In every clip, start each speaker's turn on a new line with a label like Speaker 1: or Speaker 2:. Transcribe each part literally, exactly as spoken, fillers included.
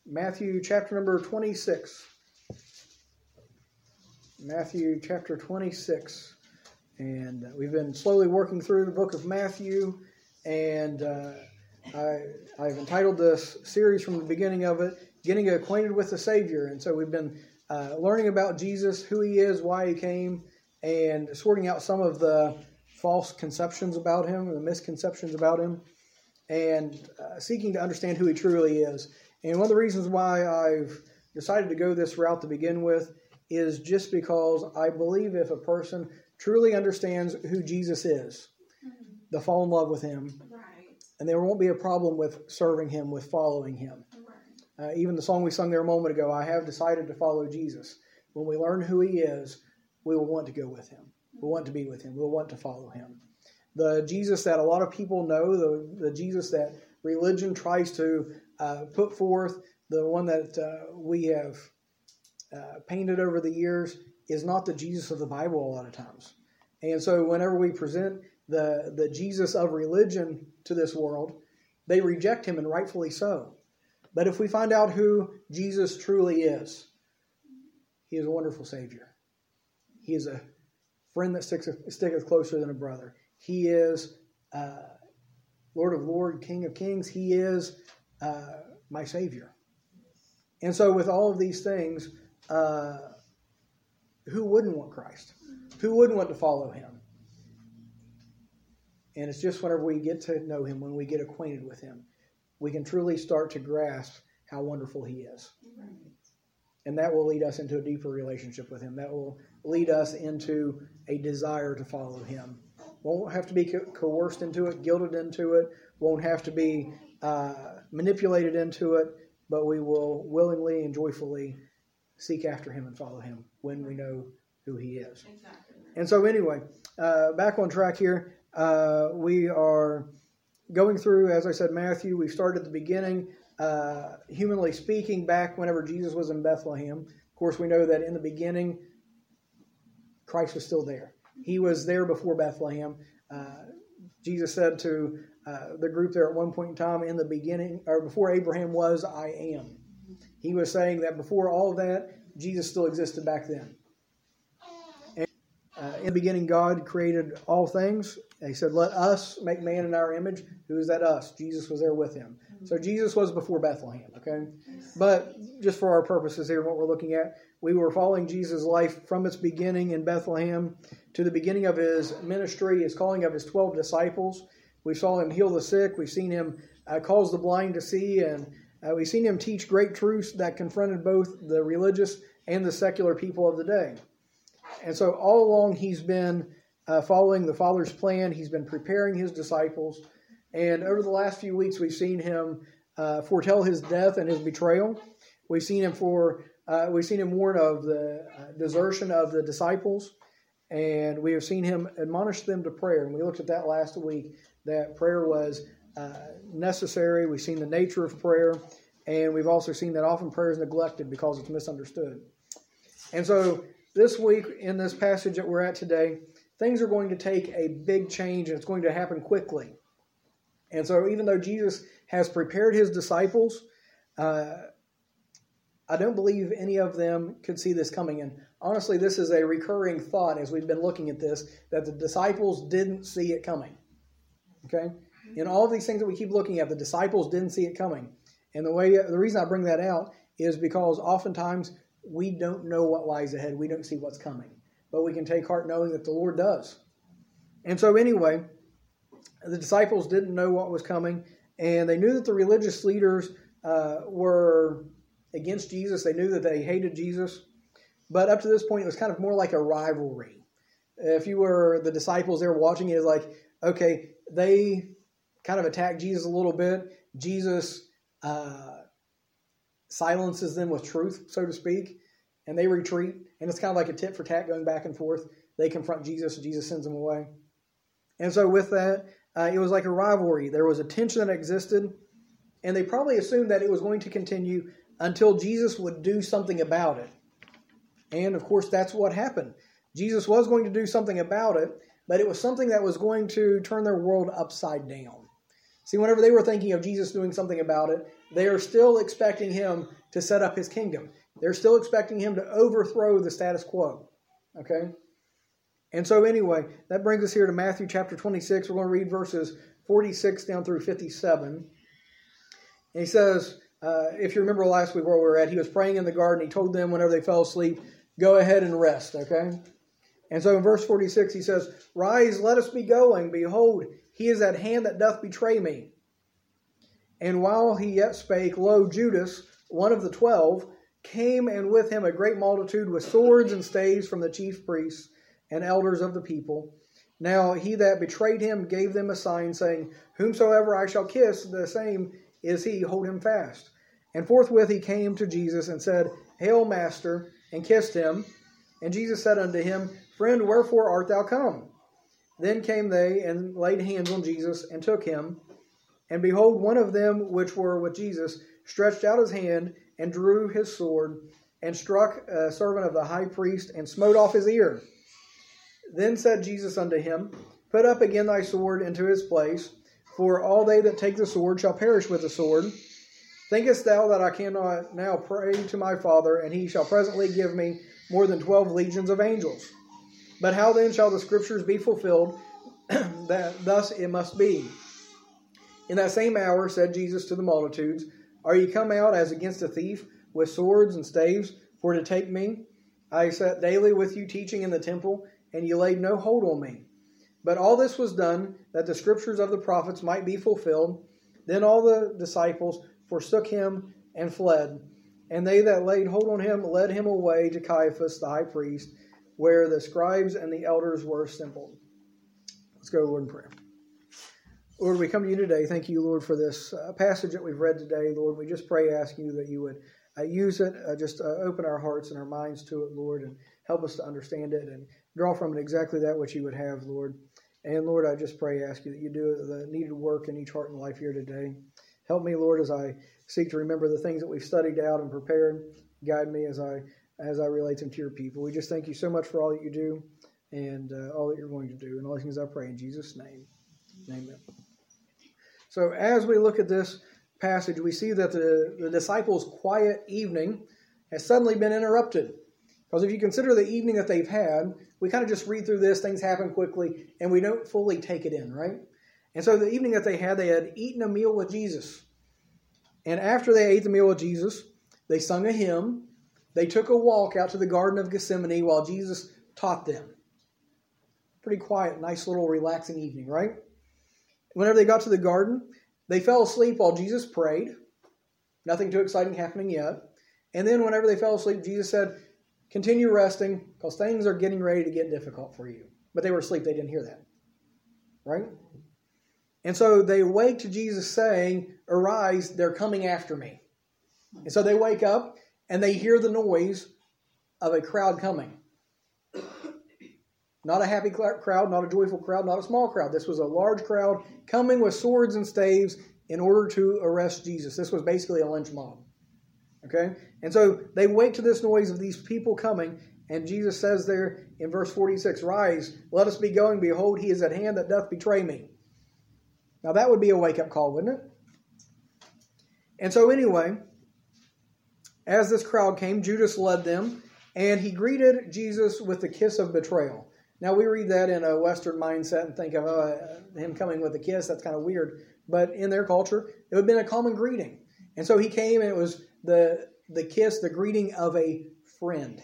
Speaker 1: Matthew chapter number twenty-six. Matthew chapter twenty-six. And we've been slowly working through the book of Matthew, and uh, I, I've entitled this series from the beginning of it, Getting Acquainted with the Savior. And so we've been uh, learning about Jesus, who he is, why he came, and sorting out some of the false conceptions about him, the misconceptions about him, and uh, seeking to understand who he truly is. And one of the reasons why I've decided to go this route to begin with is just because I believe if a person truly understands who Jesus is, mm-hmm. they'll fall in love with him, right. and there won't be a problem with serving him, with following him. Right. Uh, even the song we sung there a moment ago, I have decided to follow Jesus. When we learn who he is, we will want to go with him. We'll want to be with him. We'll want to follow him. The Jesus that a lot of people know, the, the Jesus that religion tries to uh, put forth, the one that uh, we have uh, painted over the years, is not the Jesus of the Bible a lot of times. And so whenever we present the, the Jesus of religion to this world, they reject him, and rightfully so. But if we find out who Jesus truly is, he is a wonderful Savior. He is a friend that sticks, sticketh closer than a brother. He is uh, Lord of Lords, King of Kings. He is uh, my Savior. And so with all of these things, uh, who wouldn't want Christ? Who wouldn't want to follow him? And it's just whenever we get to know him, when we get acquainted with him, we can truly start to grasp how wonderful he is. Right. And that will lead us into a deeper relationship with him. That will lead us into a desire to follow him. Won't have to be co- coerced into it, guilted into it. Won't have to be uh, manipulated into it. But we will willingly and joyfully seek after him and follow him when we know who he is. Exactly. And so anyway, uh, back on track here, uh, we are going through, as I said, Matthew. We started at the beginning, uh, humanly speaking, back whenever Jesus was in Bethlehem. Of course, we know that in the beginning, Christ was still there. He was there before Bethlehem. Uh, Jesus said to uh, the group there at one point in time, in the beginning, or before Abraham was, I am. He was saying that before all of that, Jesus still existed back then. And, uh, in the beginning, God created all things. He said, let us make man in our image. Who is that us? Jesus was there with him. So Jesus was before Bethlehem, okay? But just for our purposes here, what we're looking at, we were following Jesus' life from its beginning in Bethlehem to the beginning of his ministry, his calling of his twelve disciples. We saw him heal the sick. We've seen him uh, cause the blind to see, and Uh, we've seen him teach great truths that confronted both the religious and the secular people of the day. And so all along he's been uh, following the Father's plan. He's been preparing his disciples. And over the last few weeks, we've seen him uh, foretell his death and his betrayal. We've seen him for uh, we've seen him warn of the uh, desertion of the disciples. And we have seen him admonish them to prayer. And we looked at that last week, that prayer was Uh, necessary. We've seen the nature of prayer, and we've also seen that often prayer is neglected because it's misunderstood. And so this week, in this passage that we're at today, things are going to take a big change, and it's going to happen quickly. And so even though Jesus has prepared his disciples, uh, I don't believe any of them could see this coming. And honestly, this is a recurring thought as we've been looking at this, that the disciples didn't see it coming. Okay? In all of these things that we keep looking at, the disciples didn't see it coming. And the way, the reason I bring that out is because oftentimes we don't know what lies ahead. We don't see what's coming. But we can take heart knowing that the Lord does. And so anyway, the disciples didn't know what was coming. And they knew that the religious leaders uh, were against Jesus. They knew that they hated Jesus. But up to this point, it was kind of more like a rivalry. If you were the disciples, they were watching it, like, okay, they kind of attack Jesus a little bit. Jesus uh, silences them with truth, so to speak, and they retreat. And it's kind of like a tit for tat going back and forth. They confront Jesus, and Jesus sends them away. And so with that, uh, it was like a rivalry. There was a tension that existed, and they probably assumed that it was going to continue until Jesus would do something about it. And, of course, that's what happened. Jesus was going to do something about it, but it was something that was going to turn their world upside down. See, whenever they were thinking of Jesus doing something about it, they are still expecting him to set up his kingdom. They're still expecting him to overthrow the status quo. Okay? And so anyway, that brings us here to Matthew chapter twenty-six. We're going to read verses forty-six down through fifty-seven. And he says, uh, if you remember last week where we were at, he was praying in the garden. He told them whenever they fell asleep, go ahead and rest. Okay? And so in verse forty-six, he says, rise, let us be going. Behold, he is at hand that doth betray me. And while he yet spake, lo, Judas, one of the twelve, came, and with him a great multitude with swords and staves from the chief priests and elders of the people. Now he that betrayed him gave them a sign, saying, whomsoever I shall kiss, the same is he, hold him fast. And forthwith he came to Jesus and said, Hail, Master, and kissed him. And Jesus said unto him, Friend, wherefore art thou come? Then came they and laid hands on Jesus and took him. And behold, one of them which were with Jesus stretched out his hand and drew his sword and struck a servant of the high priest and smote off his ear. Then said Jesus unto him, Put up again thy sword into his place, for all they that take the sword shall perish with the sword. Thinkest thou that I cannot now pray to my Father, and he shall presently give me more than twelve legions of angels? But how then shall the scriptures be fulfilled, that thus it must be? In that same hour said Jesus to the multitudes, Are ye come out as against a thief, with swords and staves, for to take me? I sat daily with you teaching in the temple, and ye laid no hold on me. But all this was done, that the scriptures of the prophets might be fulfilled. Then all the disciples forsook him and fled. And they that laid hold on him led him away to Caiaphas the high priest, where the scribes and the elders were assembled. Let's go, Lord, in prayer. Lord, we come to you today. Thank you, Lord, for this uh, passage that we've read today. Lord, we just pray, ask you that you would uh, use it, uh, just uh, open our hearts and our minds to it, Lord, and help us to understand it and draw from it exactly that which you would have, Lord. And Lord, I just pray, ask you that you do the needed work in each heart and life here today. Help me, Lord, as I seek to remember the things that we've studied out and prepared. Guide me as I as I relate them to your people. We just thank you so much for all that you do and uh, all that you're going to do. And all these things I pray in Jesus' name. Amen. So as we look at this passage, we see that the, the disciples' quiet evening has suddenly been interrupted. Because if you consider the evening that they've had, we kind of just read through this, things happen quickly, and we don't fully take it in, right? And so the evening that they had, they had eaten a meal with Jesus. And after they ate the meal with Jesus, they sung a hymn. They took a walk out to the Garden of Gethsemane while Jesus taught them. Pretty quiet, nice little relaxing evening, right? Whenever they got to the garden, they fell asleep while Jesus prayed. Nothing too exciting happening yet. And then whenever they fell asleep, Jesus said, continue resting because things are getting ready to get difficult for you. But they were asleep. They didn't hear that. Right? And so they wake to Jesus saying, arise, they're coming after me. And so they wake up and they hear the noise of a crowd coming. Not a happy crowd, not a joyful crowd, not a small crowd. This was a large crowd coming with swords and staves in order to arrest Jesus. This was basically a lynch mob. Okay? And so they wake to this noise of these people coming, and Jesus says there in verse forty-six, rise, let us be going. Behold, he is at hand that doth betray me. Now that would be a wake-up call, wouldn't it? And so anyway, as this crowd came, Judas led them, and he greeted Jesus with the kiss of betrayal. Now, we read that in a Western mindset and think of uh, him coming with a kiss. That's kind of weird. But in their culture, it would have been a common greeting. And so he came, and it was the, the kiss, the greeting of a friend.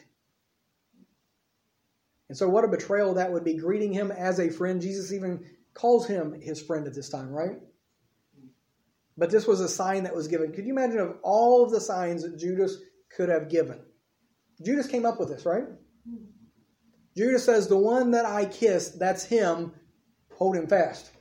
Speaker 1: And so what a betrayal that would be, greeting him as a friend. Jesus even calls him his friend at this time, right? But this was a sign that was given. Could you imagine of all of the signs that Judas could have given? Judas came up with this, right? Judas says, the one that I kissed, that's him. Hold him fast.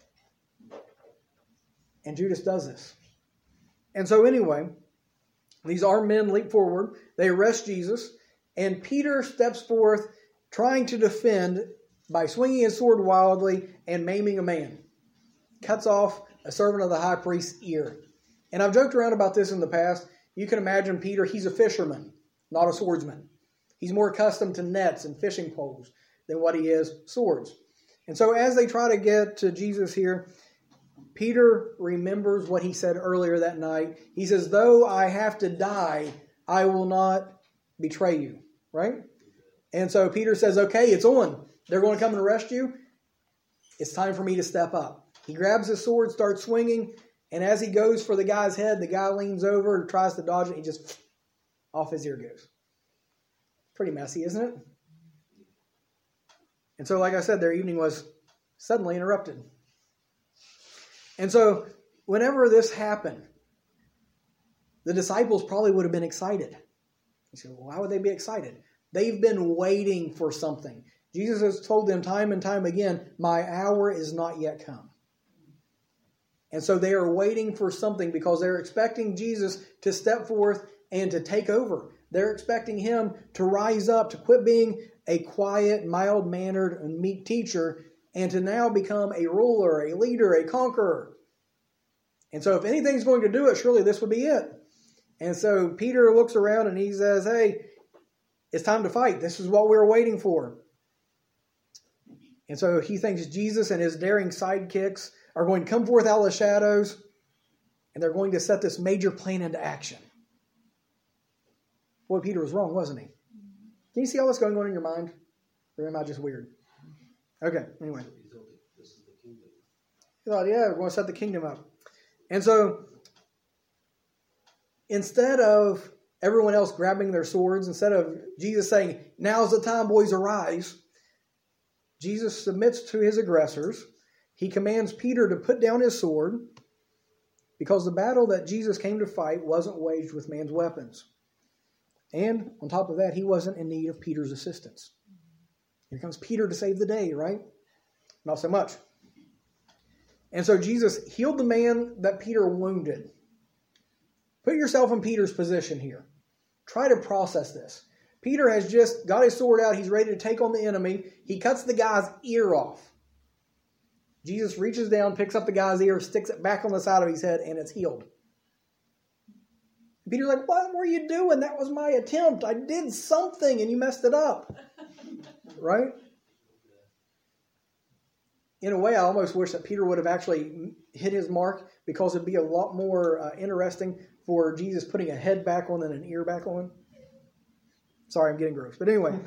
Speaker 1: And Judas does this. And so anyway, these armed men leap forward. They arrest Jesus. And Peter steps forth trying to defend by swinging his sword wildly and maiming a man. Cuts off a servant of the high priest's ear. And I've joked around about this in the past. You can imagine Peter, he's a fisherman, not a swordsman. He's more accustomed to nets and fishing poles than what he is swords. And so as they try to get to Jesus here, Peter remembers what he said earlier that night. He says, though I have to die, I will not betray you. Right? And so Peter says, okay, it's on. They're going to come and arrest you. It's time for me to step up. He grabs his sword, starts swinging, and as he goes for the guy's head, the guy leans over and tries to dodge it, and he just, off his ear goes. Pretty messy, isn't it? And so, like I said, their evening was suddenly interrupted. And so, whenever this happened, the disciples probably would have been excited. You say, well, why would they be excited? They've been waiting for something. Jesus has told them time and time again, my hour is not yet come. And so they are waiting for something because they're expecting Jesus to step forth and to take over. They're expecting him to rise up, to quit being a quiet, mild-mannered, and meek teacher, and to now become a ruler, a leader, a conqueror. And so if anything's going to do it, surely this would be it. And so Peter looks around and he says, hey, it's time to fight. This is what we were waiting for. And so he thinks Jesus and his daring sidekicks are going to come forth out of the shadows, and they're going to set this major plan into action. Boy, Peter was wrong, wasn't he? Can you see all this going on in your mind? Or am I just weird? Okay, anyway. He thought, yeah, we're going to set the kingdom up. And so, instead of everyone else grabbing their swords, instead of Jesus saying, now's the time, boys, arise, Jesus submits to his aggressors. He commands Peter to put down his sword because the battle that Jesus came to fight wasn't waged with man's weapons. And on top of that, he wasn't in need of Peter's assistance. Here comes Peter to save the day, right? Not so much. And so Jesus healed the man that Peter wounded. Put yourself in Peter's position here. Try to process this. Peter has just got his sword out. He's ready to take on the enemy. He cuts the guy's ear off. Jesus reaches down, picks up the guy's ear, sticks it back on the side of his head, and it's healed. Peter's like, what were you doing? That was my attempt. I did something, and you messed it up. Right? In a way, I almost wish that Peter would have actually hit his mark, because it'd be a lot more uh, interesting for Jesus putting a head back on than an ear back on. Sorry, I'm getting gross. But anyway.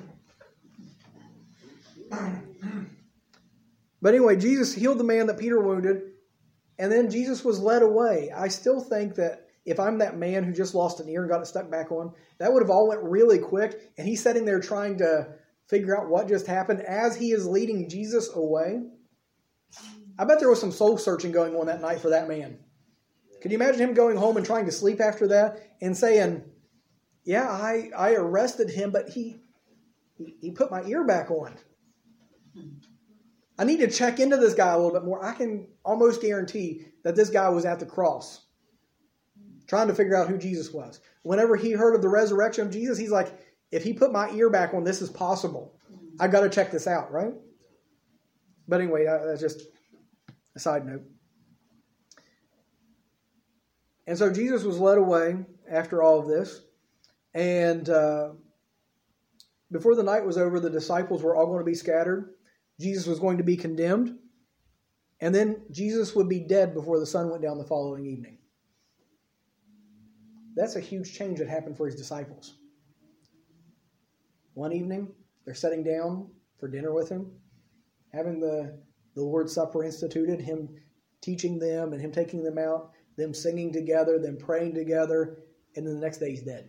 Speaker 1: But anyway, Jesus healed the man that Peter wounded, and then Jesus was led away. I still think that if I'm that man who just lost an ear and got it stuck back on, that would have all went really quick, and he's sitting there trying to figure out what just happened as he is leading Jesus away. I bet there was some soul searching going on that night for that man. Could you imagine him going home and trying to sleep after that and saying, yeah, I, I arrested him, but he, he he put my ear back on. I need to check into this guy a little bit more. I can almost guarantee that this guy was at the cross trying to figure out who Jesus was. Whenever he heard of the resurrection of Jesus, he's like, if he put my ear back on, this is possible. I got to check this out, right? But anyway, that's just a side note. And so Jesus was led away after all of this. And uh, before the night was over, the disciples were all going to be scattered. Jesus was going to be condemned. And then Jesus would be dead before the sun went down the following evening. That's a huge change that happened for his disciples. One evening, they're sitting down for dinner with him, having the, the Lord's Supper instituted, him teaching them and him taking them out, them singing together, them praying together, and then the next day he's dead.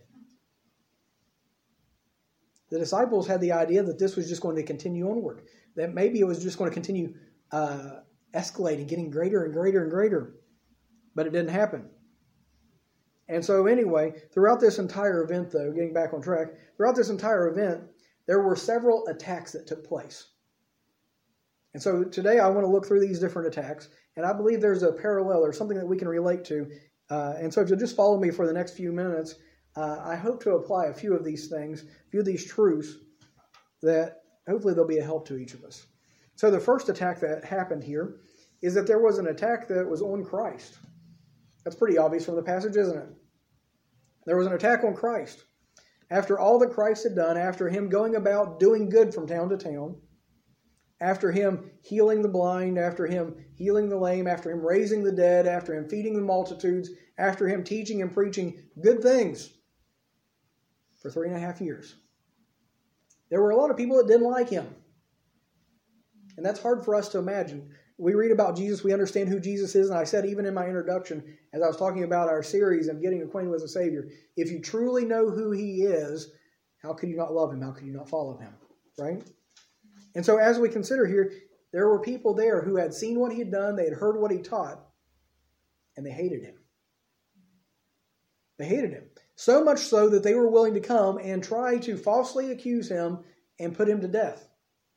Speaker 1: The disciples had the idea that this was just going to continue onward, that maybe it was just going to continue uh, escalating, getting greater and greater and greater. But it didn't happen. And so anyway, throughout this entire event, though, getting back on track, throughout this entire event, there were several attacks that took place. And so today I want to look through these different attacks, and I believe there's a parallel or something that we can relate to. Uh, and so if you'll just follow me for the next few minutes, uh, I hope to apply a few of these things, a few of these truths, that hopefully they'll be a help to each of us. So the first attack that happened here is that there was an attack that was on Christ. That's pretty obvious from the passage, isn't it? There was an attack on Christ. After all that Christ had done, after him going about doing good from town to town, after him healing the blind, after him healing the lame, after him raising the dead, after him feeding the multitudes, after him teaching and preaching good things for three and a half years. There were a lot of people that didn't like him. And that's hard for us to imagine. We read about Jesus, we understand who Jesus is, and I said even in my introduction, as I was talking about our series of getting acquainted with the Savior, if you truly know who he is, how could you not love him? How could you not follow him? Right? And so as we consider here, there were people there who had seen what he had done, they had heard what he taught, and they hated him. They hated him. So much so that they were willing to come and try to falsely accuse him and put him to death.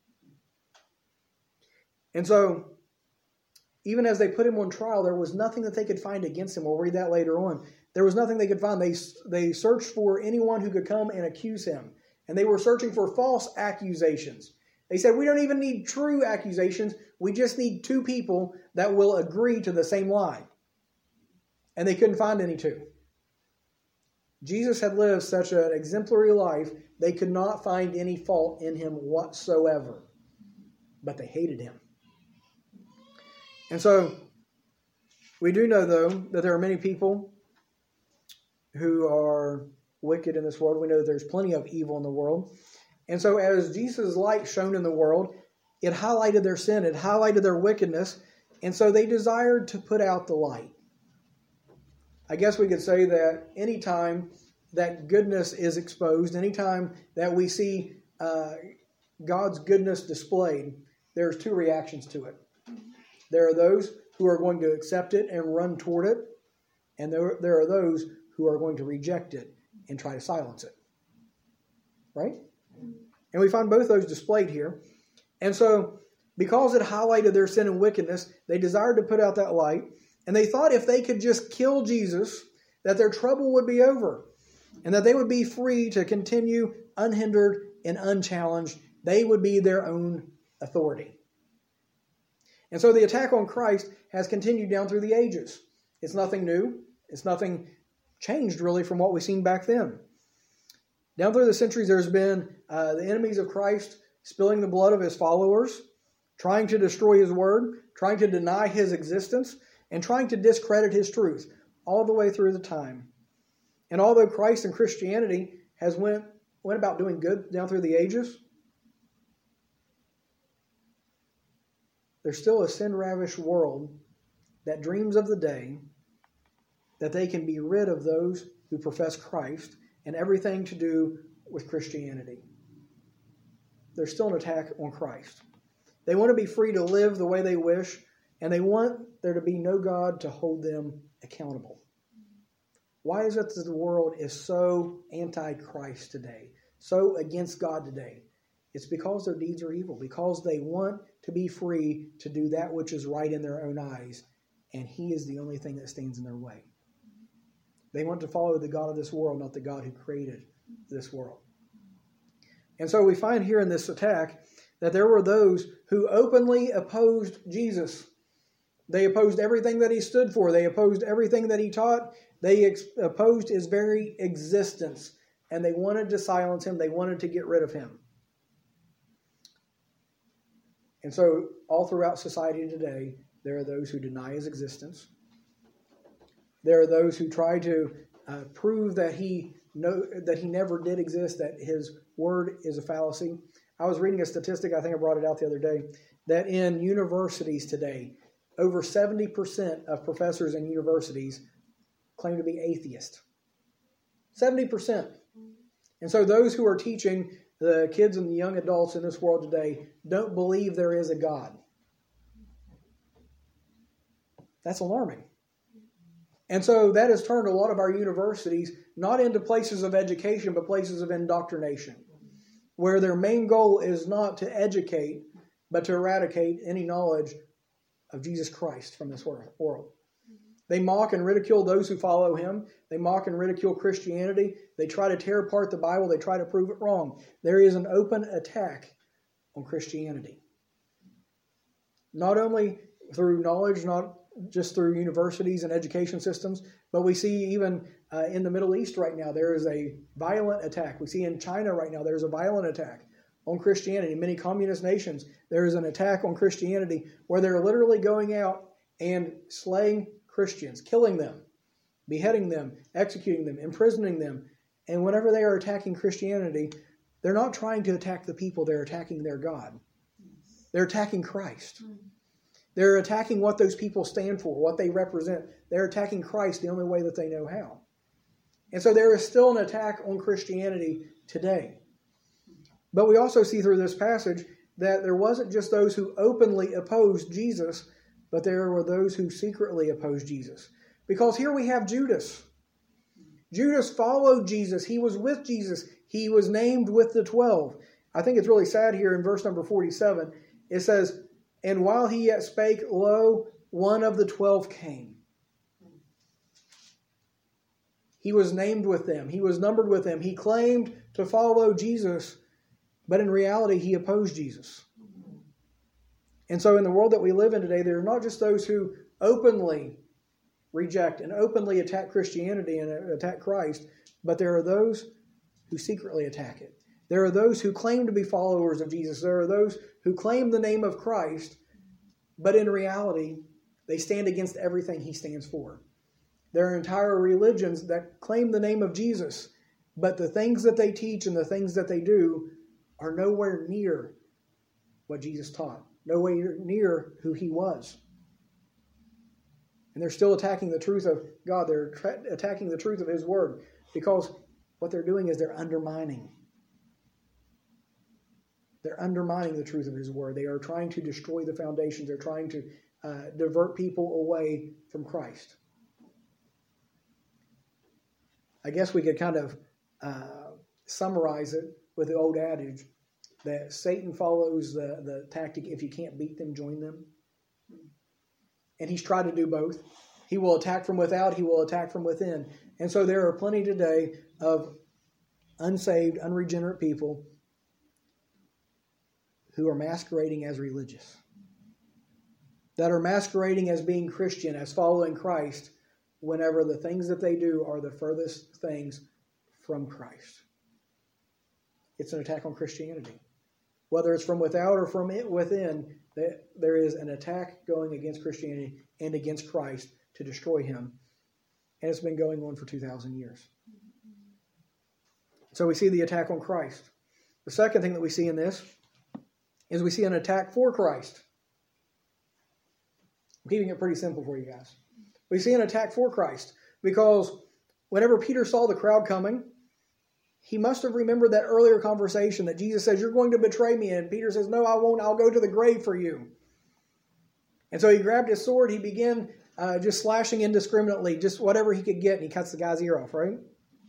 Speaker 1: And so, even as they put him on trial, there was nothing that they could find against him. We'll read that later on. There was nothing they could find. They, they searched for anyone who could come and accuse him. And they were searching for false accusations. They said, we don't even need true accusations. We just need two people that will agree to the same lie. And they couldn't find any two. Jesus had lived such an exemplary life, they could not find any fault in him whatsoever. But they hated him. And so, we do know, though, that there are many people who are wicked in this world. We know that there's plenty of evil in the world. And so, as Jesus' light shone in the world, it highlighted their sin, it highlighted their wickedness, and so they desired to put out the light. I guess we could say that anytime that goodness is exposed, anytime that we see uh, God's goodness displayed, there's two reactions to it. There are those who are going to accept it and run toward it, and there, there are those who are going to reject it and try to silence it. Right? And we find both those displayed here. And so, because it highlighted their sin and wickedness, they desired to put out that light. And they thought if they could just kill Jesus, that their trouble would be over. And that they would be free to continue unhindered and unchallenged. They would be their own authority. And so the attack on Christ has continued down through the ages. It's nothing new. It's nothing changed really from what we've seen back then. Down through the centuries, there's been uh, the enemies of Christ spilling the blood of his followers, trying to destroy his word, trying to deny his existence, and trying to discredit his truth all the way through the time. And although Christ and Christianity has went, went about doing good down through the ages, there's still a sin-ravished world that dreams of the day that they can be rid of those who profess Christ and everything to do with Christianity. There's still an attack on Christ. They want to be free to live the way they wish, and they want there to be no God to hold them accountable. Why is it that the world is so anti-Christ today, so against God today? It's because their deeds are evil, because they want to be free to do that which is right in their own eyes, and he is the only thing that stands in their way. They want to follow the God of this world, not the God who created this world. And so we find here in this attack that there were those who openly opposed Jesus. They opposed everything that he stood for. They opposed everything that he taught. They ex- opposed his very existence. And they wanted to silence him. They wanted to get rid of him. And so all throughout society today, there are those who deny his existence. There are those who try to uh, prove that he know, that he never did exist, that his word is a fallacy. I was reading a statistic, I think I brought it out the other day, that in universities today, over seventy percent of professors in universities claim to be atheist. seventy percent. And so those who are teaching the kids and the young adults in this world today don't believe there is a God. That's alarming. And so that has turned a lot of our universities not into places of education, but places of indoctrination, where their main goal is not to educate, but to eradicate any knowledge of Jesus Christ from this world. They mock and ridicule those who follow him. They mock and ridicule Christianity. They try to tear apart the Bible. They try to prove it wrong. There is an open attack on Christianity. Not only through knowledge, not just through universities and education systems, but we see even uh, in the Middle East right now, there is a violent attack. We see in China right now, there's a violent attack on Christianity. In many communist nations, there is an attack on Christianity where they're literally going out and slaying Christians, killing them, beheading them, executing them, imprisoning them. And whenever they are attacking Christianity, they're not trying to attack the people, they're attacking their God. They're attacking Christ. They're attacking what those people stand for, what they represent. They're attacking Christ the only way that they know how. And so there is still an attack on Christianity today. But we also see through this passage that there wasn't just those who openly opposed Jesus, but there were those who secretly opposed Jesus. Because here we have Judas. Judas followed Jesus. He was with Jesus. He was named with the twelve. I think it's really sad here in verse number forty-seven. It says, "And while he yet spake, lo, one of the twelve came." He was named with them. He was numbered with them. He claimed to follow Jesus, but in reality, he opposed Jesus. And so in the world that we live in today, there are not just those who openly reject and openly attack Christianity and attack Christ, but there are those who secretly attack it. There are those who claim to be followers of Jesus. There are those who claim the name of Christ, but in reality, they stand against everything he stands for. There are entire religions that claim the name of Jesus, but the things that they teach and the things that they do are nowhere near what Jesus taught, nowhere near who he was. And they're still attacking the truth of God. They're tra- attacking the truth of his word, because what they're doing is they're undermining. They're undermining the truth of his word. They are trying to destroy the foundations. They're trying to uh, divert people away from Christ. I guess we could kind of uh, summarize it with the old adage that Satan follows the, the tactic, if you can't beat them, join them. And he's tried to do both. He will attack from without, he will attack from within. And so there are plenty today of unsaved, unregenerate people who are masquerading as religious, that are masquerading as being Christian, as following Christ, whenever the things that they do are the furthest things from Christ. It's an attack on Christianity. Whether it's from without or from within, there is an attack going against Christianity and against Christ to destroy him. And it's been going on for two thousand years. So we see the attack on Christ. The second thing that we see in this is we see an attack for Christ. I'm keeping it pretty simple for you guys. We see an attack for Christ because whenever Peter saw the crowd coming, he must have remembered that earlier conversation that Jesus says, "You're going to betray me." And Peter says, "No, I won't. I'll go to the grave for you." And so he grabbed his sword. He began uh, just slashing indiscriminately, just whatever he could get, and he cuts the guy's ear off, right?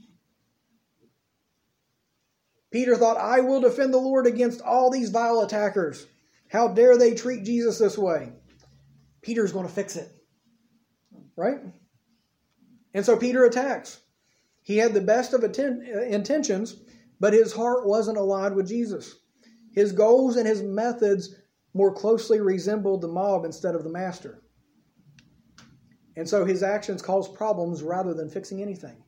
Speaker 1: Peter thought, "I will defend the Lord against all these vile attackers. How dare they treat Jesus this way?" Peter's going to fix it, right? And so Peter attacks. He had the best of intentions, but his heart wasn't aligned with Jesus. His goals and his methods more closely resembled the mob instead of the master. And so his actions caused problems rather than fixing anything.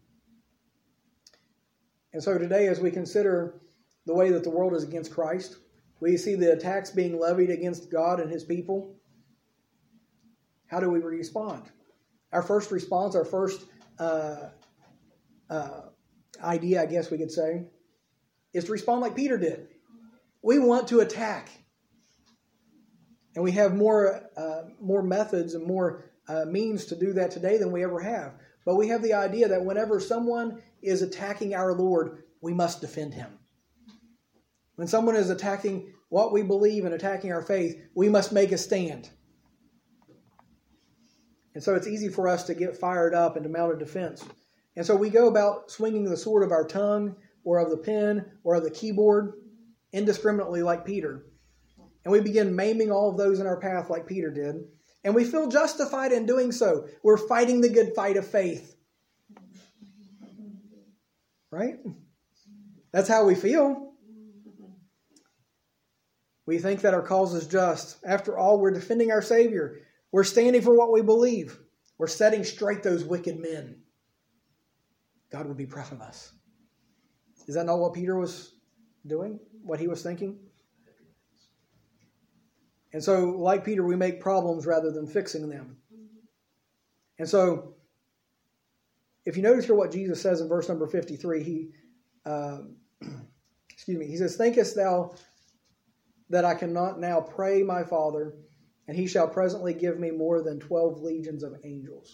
Speaker 1: And so today, as we consider the way that the world is against Christ, we see the attacks being levied against God and his people. How do we respond? Our first response, our first uh, uh, idea, I guess we could say, is to respond like Peter did. We want to attack. And we have more, uh, more methods and more uh, means to do that today than we ever have. But we have the idea that whenever someone is attacking our Lord, we must defend him. When someone is attacking what we believe and attacking our faith, we must make a stand. And so it's easy for us to get fired up and to mount a defense. And so we go about swinging the sword of our tongue or of the pen or of the keyboard indiscriminately like Peter. And we begin maiming all of those in our path like Peter did. And we feel justified in doing so. We're fighting the good fight of faith. Right? That's how we feel. We think that our cause is just. After all, we're defending our Savior. We're standing for what we believe. We're setting straight those wicked men. God would be proud of us. Is that not what Peter was doing what he was thinking? And so, like Peter, we make problems rather than fixing them. And so, if you notice here what Jesus says in verse number fifty-three, he, uh, excuse me, he says, "Thinkest thou that I cannot now pray my Father, and he shall presently give me more than twelve legions of angels?"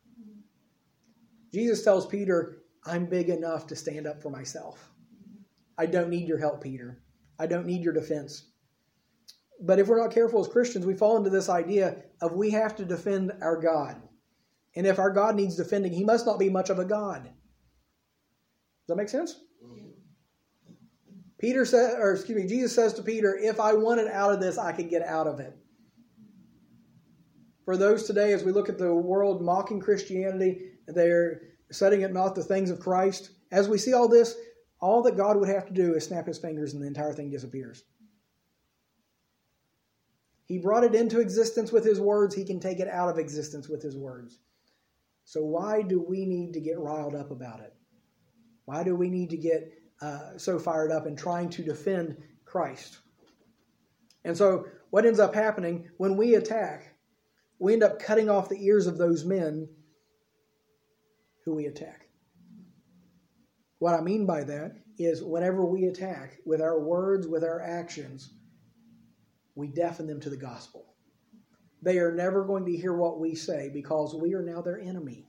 Speaker 1: Jesus tells Peter, I'm big enough to stand up for myself. I don't need your help, Peter. I don't need your defense. But if we're not careful as Christians, we fall into this idea of we have to defend our God. And if our God needs defending, he must not be much of a God. Does that make sense? Peter said, or excuse me, Jesus says to Peter, if I wanted out of this, I could get out of it. For those today, as we look at the world mocking Christianity, they're setting at naught the things of Christ. As we see all this, all that God would have to do is snap his fingers and the entire thing disappears. He brought it into existence with his words. He can take it out of existence with his words. So why do we need to get riled up about it? Why do we need to get uh, so fired up in trying to defend Christ? And so what ends up happening when we attack, we end up cutting off the ears of those men who we attack. What I mean by that is whenever we attack with our words, with our actions, we deafen them to the gospel. They are never going to hear what we say because we are now their enemy.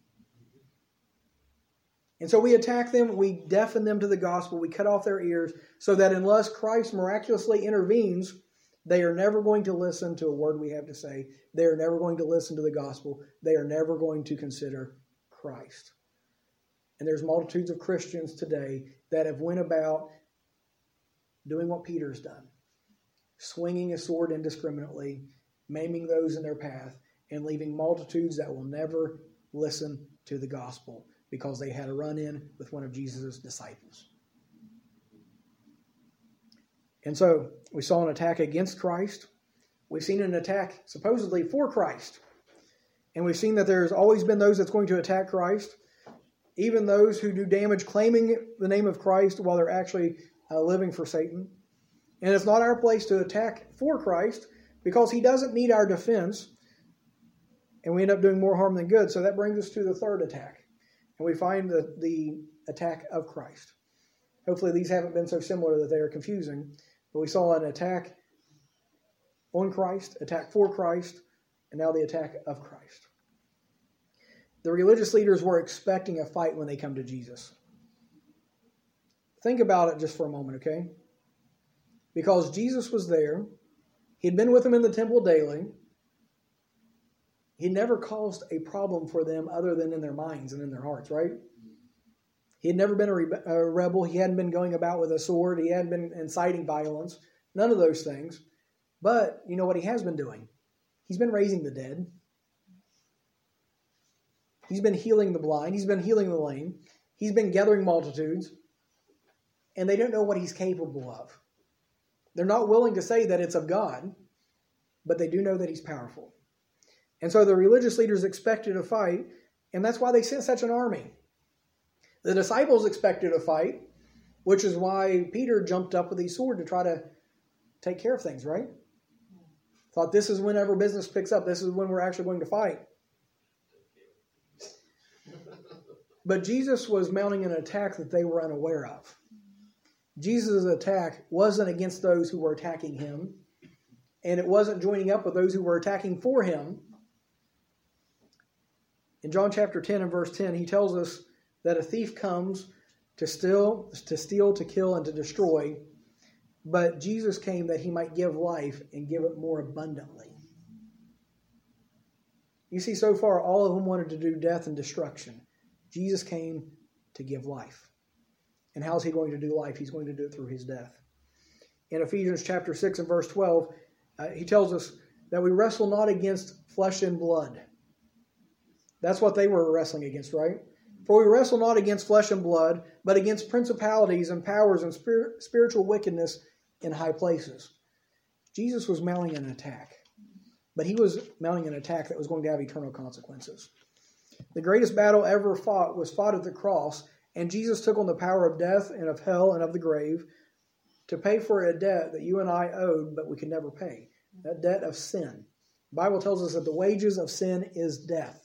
Speaker 1: And so we attack them, we deafen them to the gospel, we cut off their ears so that unless Christ miraculously intervenes, they are never going to listen to a word we have to say. They are never going to listen to the gospel. They are never going to consider Christ. And there's multitudes of Christians today that have went about doing what Peter's done. Swinging a sword indiscriminately, maiming those in their path, and leaving multitudes that will never listen to the gospel because they had a run-in with one of Jesus' disciples. And so, we saw an attack against Christ. We've seen an attack supposedly for Christ. And we've seen that there's always been those that's going to attack Christ, even those who do damage claiming the name of Christ while they're actually uh, living for Satan. And it's not our place to attack for Christ because he doesn't need our defense. And we end up doing more harm than good. So that brings us to the third attack. And we find the, the attack of Christ. Hopefully these haven't been so similar that they are confusing. But we saw an attack on Christ, attack for Christ, and now the attack of Christ. The religious leaders were expecting a fight when they come to Jesus. Think about it just for a moment, okay? Because Jesus was there. He'd been with them in the temple daily. He never caused a problem for them other than in their minds and in their hearts, right? He had never been a, rebe- a rebel. He hadn't been going about with a sword. He hadn't been inciting violence. None of those things. But you know what he has been doing? He's been raising the dead. He's been healing the blind. He's been healing the lame. He's been gathering multitudes. And they don't know what he's capable of. They're not willing to say that it's of God, but they do know that he's powerful. And so the religious leaders expected a fight, and that's why they sent such an army. The disciples expected a fight, which is why Peter jumped up with his sword to try to take care of things, right? Thought this is whenever business picks up, this is when we're actually going to fight. But Jesus was mounting an attack that they were unaware of. Jesus' attack wasn't against those who were attacking him, and it wasn't joining up with those who were attacking for him. In John chapter ten and verse ten, he tells us that a thief comes to steal, to steal, to kill, and to destroy, but Jesus came that he might give life and give it more abundantly. You see, so far, all of them wanted to do death and destruction. Jesus came to give life. And how is he going to do life? He's going to do it through his death. In Ephesians chapter six and verse twelve, uh, he tells us that we wrestle not against flesh and blood. That's what they were wrestling against, right? For we wrestle not against flesh and blood, but against principalities and powers and spir- spiritual wickedness in high places. Jesus was mounting an attack. But he was mounting an attack that was going to have eternal consequences. The greatest battle ever fought was fought at the cross, and Jesus took on the power of death and of hell and of the grave to pay for a debt that you and I owed, but we could never pay. That debt of sin. The Bible tells us that the wages of sin is death.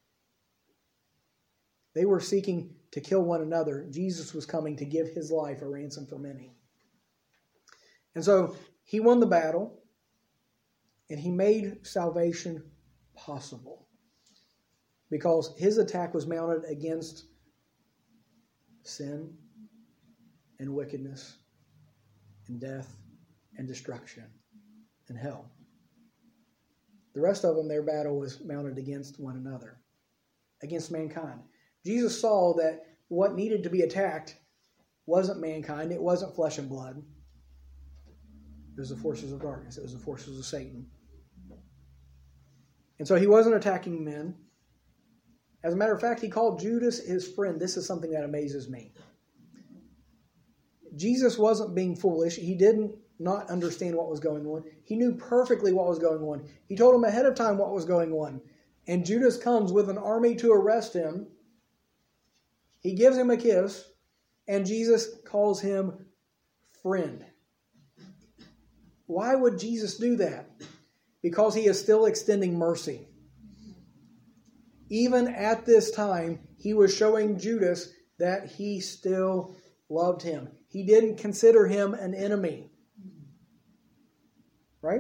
Speaker 1: They were seeking to kill one another. Jesus was coming to give his life a ransom for many. And so he won the battle, and he made salvation possible because his attack was mounted against sin and wickedness and death and destruction and hell. The rest of them, their battle was mounted against one another, against mankind. Jesus saw that what needed to be attacked wasn't mankind, it wasn't flesh and blood. It was the forces of darkness, it was the forces of Satan. And so he wasn't attacking men. As a matter of fact, he called Judas his friend. This is something that amazes me. Jesus wasn't being foolish. He didn't not understand what was going on. He knew perfectly what was going on. He told him ahead of time what was going on. And Judas comes with an army to arrest him. He gives him a kiss, and Jesus calls him friend. Why would Jesus do that? Because he is still extending mercy. Even at this time, he was showing Judas that he still loved him. He didn't consider him an enemy. Right?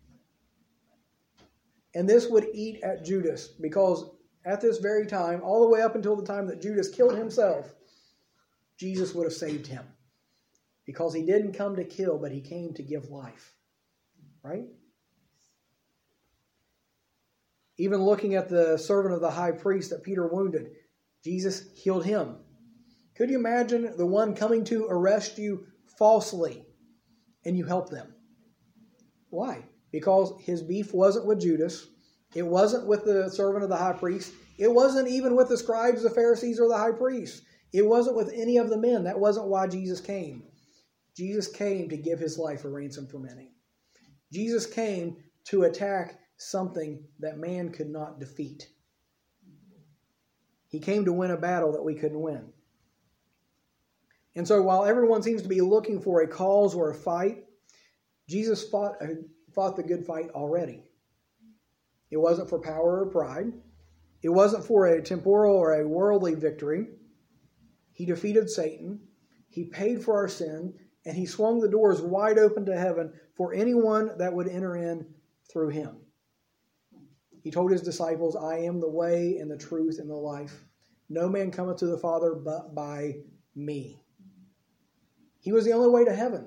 Speaker 1: And this would eat at Judas, because at this very time, all the way up until the time that Judas killed himself, Jesus would have saved him. Because he didn't come to kill, but he came to give life. Right? Even looking at the servant of the high priest that Peter wounded, Jesus healed him. Could you imagine the one coming to arrest you falsely and you help them? Why? Because his beef wasn't with Judas. It wasn't with the servant of the high priest. It wasn't even with the scribes, the Pharisees, or the high priests. It wasn't with any of the men. That wasn't why Jesus came. Jesus came to give his life a ransom for many. Jesus came to attack something that man could not defeat. He came to win a battle that we couldn't win. And so while everyone seems to be looking for a cause or a fight, Jesus fought, fought the good fight already. It wasn't for power or pride. It wasn't for a temporal or a worldly victory. He defeated Satan. He paid for our sin. And he swung the doors wide open to heaven for anyone that would enter in through him. He told his disciples, I am the way and the truth and the life. No man cometh to the Father but by me. He was the only way to heaven.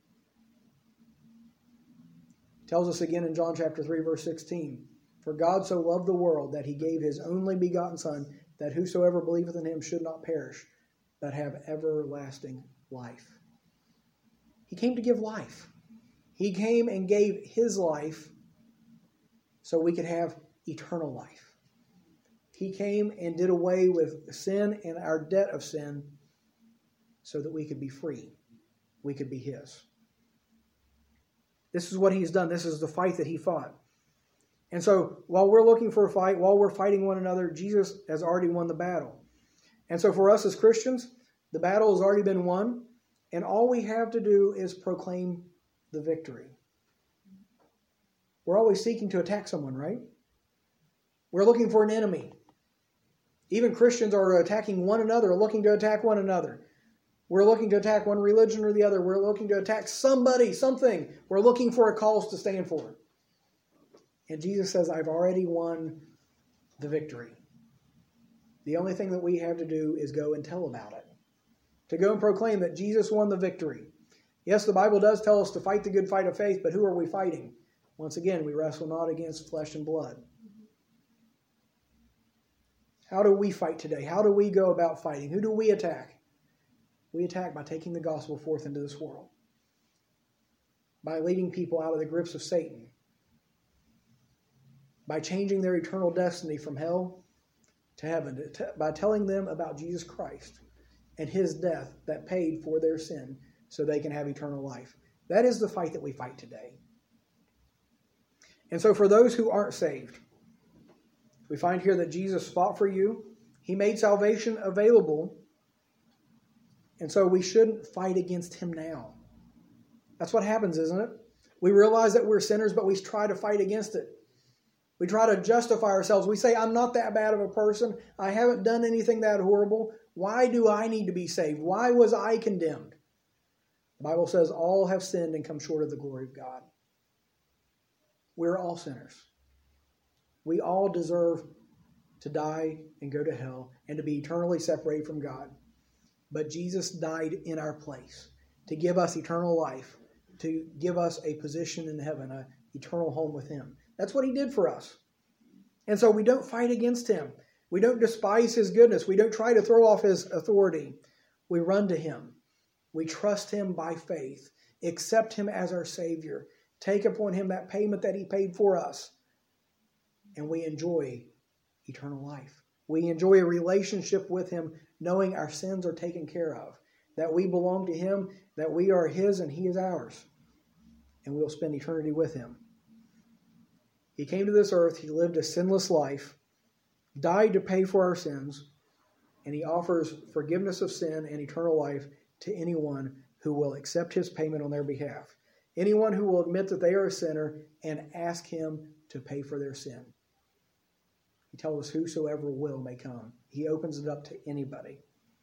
Speaker 1: He tells us again in John chapter three, verse sixteen, for God so loved the world that he gave his only begotten Son, that whosoever believeth in him should not perish, but have everlasting life. He came to give life. He came and gave his life so we could have eternal life. He came and did away with sin and our debt of sin so that we could be free. We could be his. This is what he's done. This is the fight that he fought. And so while we're looking for a fight, while we're fighting one another, Jesus has already won the battle. And so for us as Christians, the battle has already been won. And all we have to do is proclaim the victory. We're always seeking to attack someone, right? We're looking for an enemy. Even Christians are attacking one another, looking to attack one another. We're looking to attack one religion or the other. We're looking to attack somebody, something. We're looking for a cause to stand for. And Jesus says, I've already won the victory. The only thing that we have to do is go and tell about it. To go and proclaim that Jesus won the victory. Yes, the Bible does tell us to fight the good fight of faith, but who are we fighting? Once again, we wrestle not against flesh and blood. How do we fight today? How do we go about fighting? Who do we attack? We attack by taking the gospel forth into this world. By leading people out of the grips of Satan. By changing their eternal destiny from hell to heaven. By telling them about Jesus Christ and his death that paid for their sin so they can have eternal life. That is the fight that we fight today. And so for those who aren't saved, we find here that Jesus fought for you. He made salvation available. And so we shouldn't fight against him now. That's what happens, isn't it? We realize that we're sinners, but we try to fight against it. We try to justify ourselves. We say, I'm not that bad of a person. I haven't done anything that horrible. Why do I need to be saved? Why was I condemned? The Bible says all have sinned and come short of the glory of God. We're all sinners. We all deserve to die and go to hell and to be eternally separated from God. But Jesus died in our place to give us eternal life, to give us a position in heaven, an eternal home with him. That's what he did for us. And so we don't fight against him. We don't despise his goodness. We don't try to throw off his authority. We run to him. We trust him by faith, accept him as our Savior, take upon him that payment that he paid for us, and we enjoy eternal life. We enjoy a relationship with him, knowing our sins are taken care of, that we belong to him, that we are his and he is ours, and we'll spend eternity with him. He came to this earth, he lived a sinless life, died to pay for our sins, and he offers forgiveness of sin and eternal life to anyone who will accept his payment on their behalf. Anyone who will admit that they are a sinner and ask him to pay for their sin. He tells us whosoever will may come. He opens it up to anybody.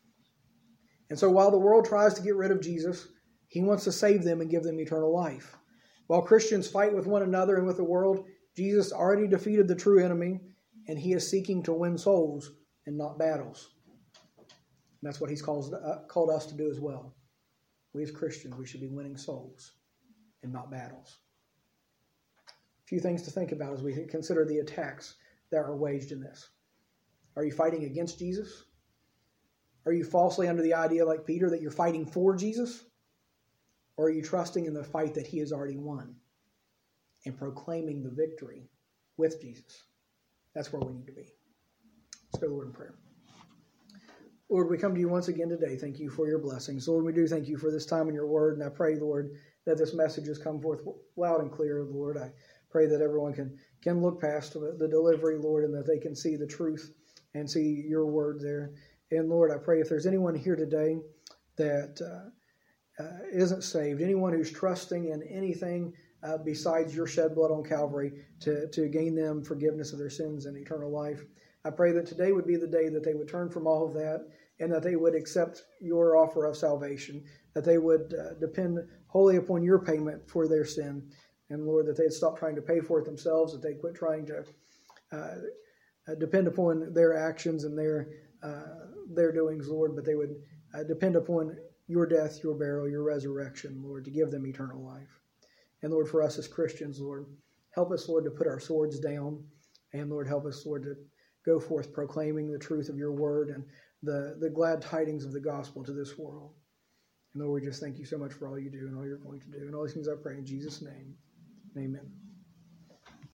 Speaker 1: And so while the world tries to get rid of Jesus, he wants to save them and give them eternal life. While Christians fight with one another and with the world, Jesus already defeated the true enemy, and he is seeking to win souls and not battles. And that's what he's called, uh, called us to do as well. We as Christians, we should be winning souls and not battles. A few things to think about as we consider the attacks that are waged in this. Are you fighting against Jesus? Are you falsely under the idea, like Peter, that you're fighting for Jesus? Or are you trusting in the fight that he has already won and proclaiming the victory with Jesus? That's where we need to be. Let's go to the Lord in prayer. Lord, we come to you once again today. Thank you for your blessings. Lord, we do thank you for this time in your word. And I pray, Lord, that this message has come forth loud and clear, Lord. I pray that everyone can, can look past the, the delivery, Lord, and that they can see the truth and see your word there. And Lord, I pray if there's anyone here today that uh, uh, isn't saved, anyone who's trusting in anything uh, besides your shed blood on Calvary to, to gain them forgiveness of their sins and eternal life, I pray that today would be the day that they would turn from all of that and that they would accept your offer of salvation, that they would uh, depend wholly upon your payment for their sin. And Lord, that they'd stop trying to pay for it themselves, that they'd quit trying to uh, uh, depend upon their actions and their uh, their doings, Lord, but they would uh, depend upon your death, your burial, your resurrection, Lord, to give them eternal life. And Lord, for us as Christians, Lord, help us, Lord, to put our swords down. And Lord, help us, Lord, to go forth proclaiming the truth of your word and the, the glad tidings of the gospel to this world. And Lord, we just thank you so much for all you do and all you're going to do. And all these things I pray in Jesus' name. Amen.